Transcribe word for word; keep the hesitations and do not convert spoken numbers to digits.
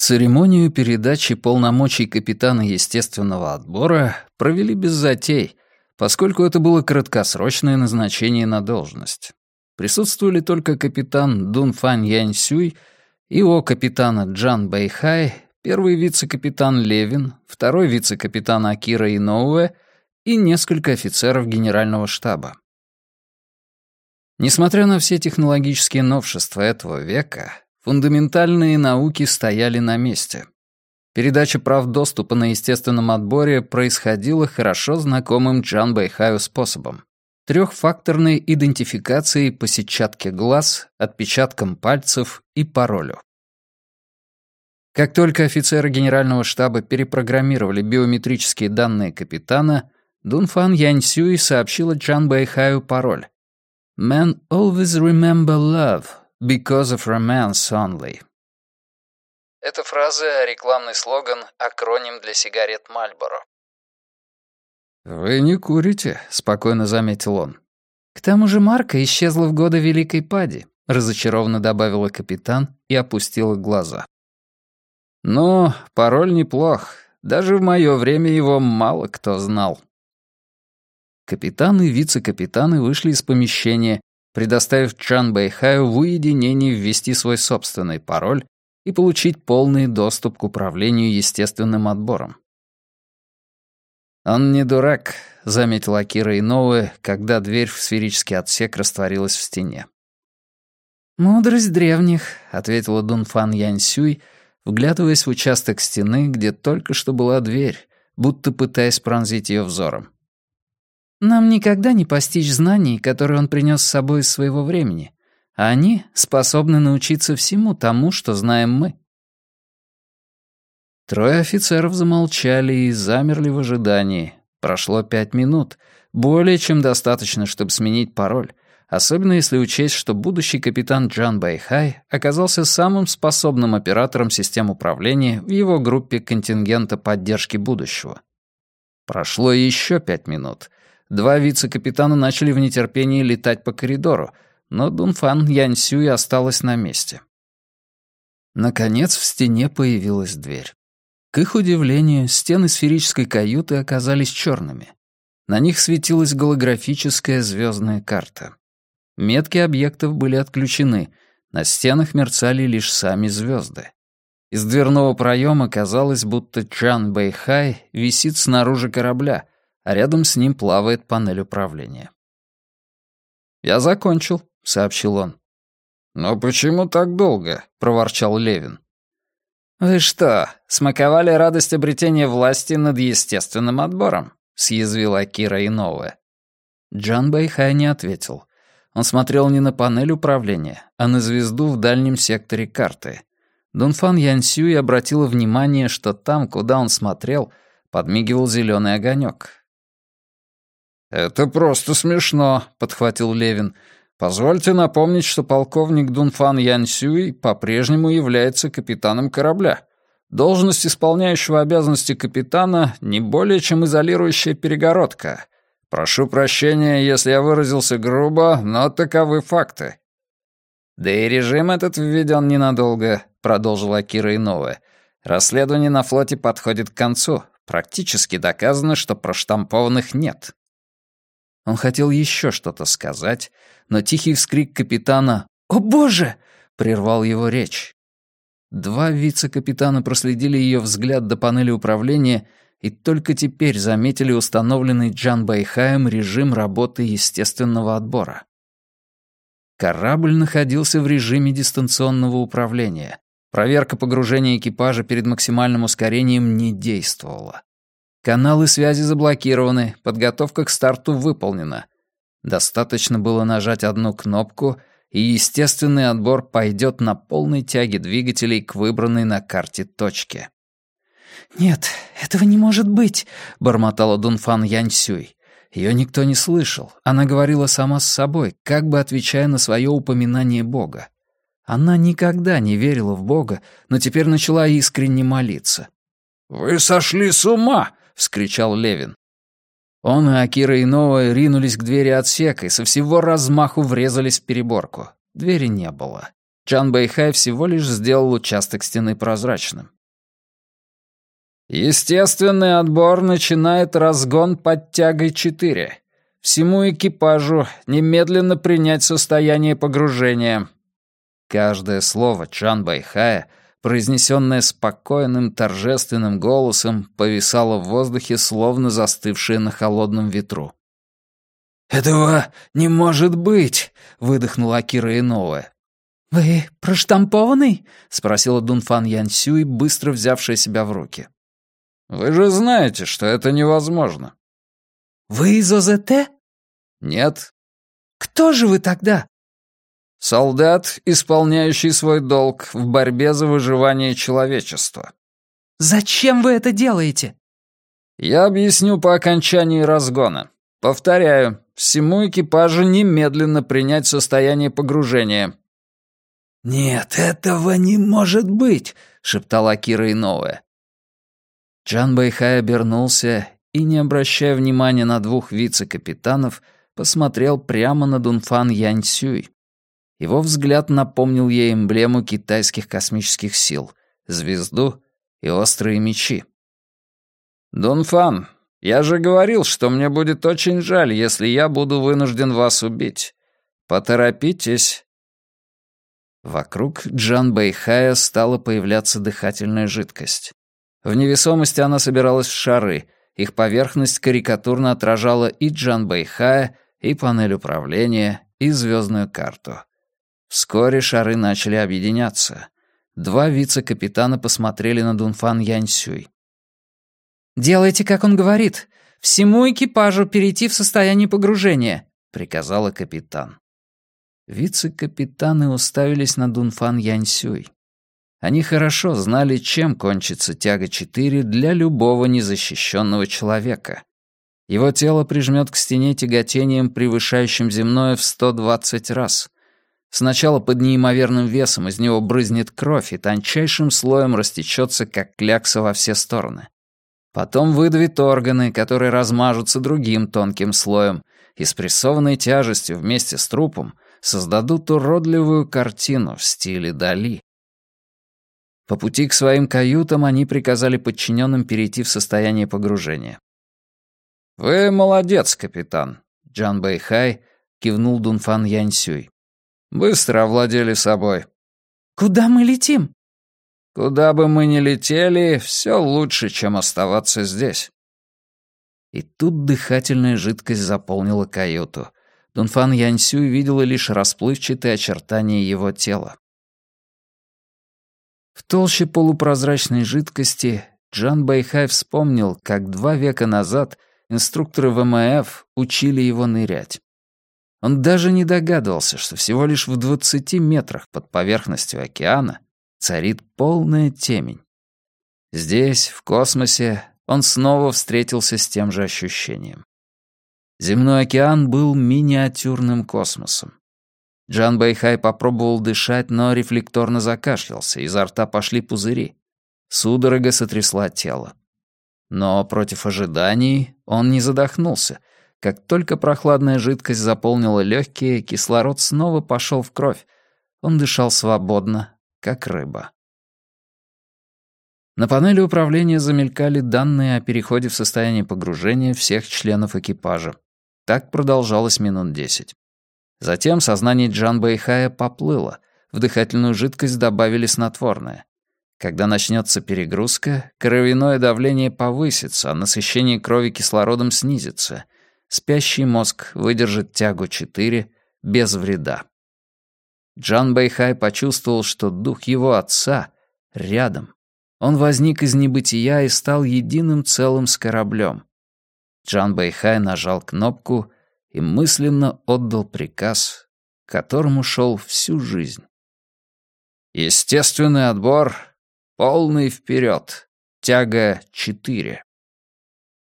Церемонию передачи полномочий капитана естественного отбора провели без затей, поскольку это было краткосрочное назначение на должность. Присутствовали только капитан Дун Фань Янь Сюй, его капитана Джан Бэйхай, первый вице-капитан Левин, второй вице-капитан Акира Иноуэ и несколько офицеров генерального штаба. Несмотря на все технологические новшества этого века, фундаментальные науки стояли на месте. Передача прав доступа на естественном отборе происходила хорошо знакомым Джан Бэйхаю способом — трехфакторной идентификацией по сетчатке глаз, отпечаткам пальцев и паролю. Как только офицеры генерального штаба перепрограммировали биометрические данные капитана, Дун Фан Янь Сюй сообщила Джан Бэйхаю пароль. «Men always remember love because of romance only». Эта фраза — рекламный слоган, акроним для сигарет Marlboro. «Вы не курите», — спокойно заметил он. «К тому же марка исчезла в годы Великой Пади», — разочарованно добавила капитан и опустила глаза. «Ну, пароль неплох. Даже в мое время его мало кто знал». Капитан и вице-капитаны вышли из помещения, предоставив Джан Бэйхаю в уединении ввести свой собственный пароль и получить полный доступ к управлению естественным отбором. «Он не дурак», — заметил Акира Иноуэ, когда дверь в сферический отсек растворилась в стене. «Мудрость древних», — ответила Дун Фан Янь Сюй, вглядываясь в участок стены, где только что была дверь, будто пытаясь пронзить ее взором. «Нам никогда не постичь знаний, которые он принес с собой из своего времени, а они способны научиться всему тому, что знаем мы». Трое офицеров замолчали и замерли в ожидании. Прошло пять минут, более чем достаточно, чтобы сменить пароль, особенно если учесть, что будущий капитан Джан Бэйхай оказался самым способным оператором систем управления в его группе контингента поддержки будущего. Прошло еще пять минут. Два вице-капитана начали в нетерпении летать по коридору, но Дун Фан Янь Сюй осталась на месте. Наконец в стене появилась дверь. К их удивлению, стены сферической каюты оказались черными. На них светилась голографическая звездная карта. Метки объектов были отключены, на стенах мерцали лишь сами звезды. Из дверного проема казалось, будто Джан Бэйхай висит снаружи корабля, а рядом с ним плавает панель управления. «Я закончил», — сообщил он. «Но почему так долго?» — проворчал Левин. «Вы что, смаковали радость обретения власти над естественным отбором?» — съязвил Акира Иноуэ. Джан Бэйхай не ответил. Он смотрел не на панель управления, а на звезду в дальнем секторе карты. Дун Фан Янь Сюй обратила внимание, что там, куда он смотрел, подмигивал зеленый огонек. «Это просто смешно», — подхватил Левин. «Позвольте напомнить, что полковник Дун Фан Янь Сюй по-прежнему является капитаном корабля. Должность исполняющего обязанности капитана не более чем изолирующая перегородка. Прошу прощения, если я выразился грубо, но таковы факты». «Да и режим этот введен ненадолго», — продолжил Акира Иноуэ. «Расследование на флоте подходит к концу. Практически доказано, что проштампованных нет». Он хотел еще что-то сказать, но тихий вскрик капитана «О, Боже!» прервал его речь. Два вице-капитана проследили ее взгляд до панели управления и только теперь заметили установленный Джан Бэйхаем режим работы естественного отбора. Корабль находился в режиме дистанционного управления. Проверка погружения экипажа перед максимальным ускорением не действовала. Каналы связи заблокированы, подготовка к старту выполнена. Достаточно было нажать одну кнопку, и естественный отбор пойдет на полной тяге двигателей к выбранной на карте точке. «Нет, этого не может быть», — бормотала Дун Фан Янь Сюй. Ее никто не слышал. Она говорила сама с собой, как бы отвечая на свое упоминание Бога. Она никогда не верила в Бога, но теперь начала искренне молиться. «Вы сошли с ума!» — вскричал Левин. Он и Акира Иноуэ ринулись к двери отсека и со всего размаху врезались в переборку. Двери не было. Джан Бэйхай всего лишь сделал участок стены прозрачным. Естественный отбор начинает разгон под тягой четыре. Всему экипажу немедленно принять состояние погружения. Каждое слово Чан Байхая, произнесенное спокойным, торжественным голосом, повисало в воздухе, словно застывшее на холодном ветру. «Этого не может быть!» — выдохнула Акира Иноуэ. «Вы проштампованный?» — спросила Дунфан Яньсюй, быстро взявшая себя в руки. «Вы же знаете, что это невозможно». «Вы из О Зэ Тэ?» «Нет». «Кто же вы тогда?» «Солдат, исполняющий свой долг в борьбе за выживание человечества». «Зачем вы это делаете?» «Я объясню по окончании разгона. Повторяю, всему экипажу немедленно принять состояние погружения». «Нет, этого не может быть», — шептала Акира Иноуэ. Чан Байхай обернулся и, не обращая внимания на двух вице-капитанов, посмотрел прямо на Дунфан Яньсюй. Его взгляд напомнил ей эмблему китайских космических сил — звезду и острые мечи. «Дунфан, я же говорил, что мне будет очень жаль, если я буду вынужден вас убить. Поторопитесь». Вокруг Чан Байхая стала появляться дыхательная жидкость. В невесомости она собиралась в шары, их поверхность карикатурно отражала и Чан Байхая, и панель управления, и звездную карту. Вскоре шары начали объединяться. Два вице-капитана посмотрели на Дунфан Яньсюй. «Делайте, как он говорит. Всему экипажу перейти в состояние погружения», — приказала капитан. Вице-капитаны уставились на Дунфан Яньсюй. Они хорошо знали, чем кончится тяга четыре для любого незащищенного человека. Его тело прижмет к стене тяготением, превышающим земное в сто двадцать раз. Сначала под неимоверным весом из него брызнет кровь и тончайшим слоем растечется, как клякса, во все стороны. Потом выдавит органы, которые размажутся другим тонким слоем, и с прессованной тяжестью вместе с трупом создадут уродливую картину в стиле Дали. По пути к своим каютам они приказали подчиненным перейти в состояние погружения. «Вы молодец, капитан», — Чан Байхай кивнул Дунфан Яньсюй. «Быстро овладели собой». «Куда мы летим?» «Куда бы мы ни летели, все лучше, чем оставаться здесь». И тут дыхательная жидкость заполнила каюту. Дунфан Яньсюй видела лишь расплывчатые очертания его тела. В толще полупрозрачной жидкости Чан Байхай вспомнил, как два века назад инструкторы В М Ф учили его нырять. Он даже не догадывался, что всего лишь в двадцати метрах под поверхностью океана царит полная темень. Здесь, в космосе, он снова встретился с тем же ощущением. Земной океан был миниатюрным космосом. Чан Байхай попробовал дышать, но рефлекторно закашлялся, изо рта пошли пузыри. Судорога сотрясла тело. Но против ожиданий он не задохнулся. Как только прохладная жидкость заполнила легкие, кислород снова пошел в кровь. Он дышал свободно, как рыба. На панели управления замелькали данные о переходе в состояние погружения всех членов экипажа. Так продолжалось минут десять. Затем сознание Чан Байхая поплыло, в дыхательную жидкость добавили снотворное. Когда начнется перегрузка, кровяное давление повысится, а насыщение крови кислородом снизится. Спящий мозг выдержит тягу четыре без вреда. Чан Байхай почувствовал, что дух его отца рядом. Он возник из небытия и стал единым целым с кораблем. Чан Байхай нажал кнопку и мысленно отдал приказ, к которому шел всю жизнь. Естественный отбор, полный вперед, тяга четыре.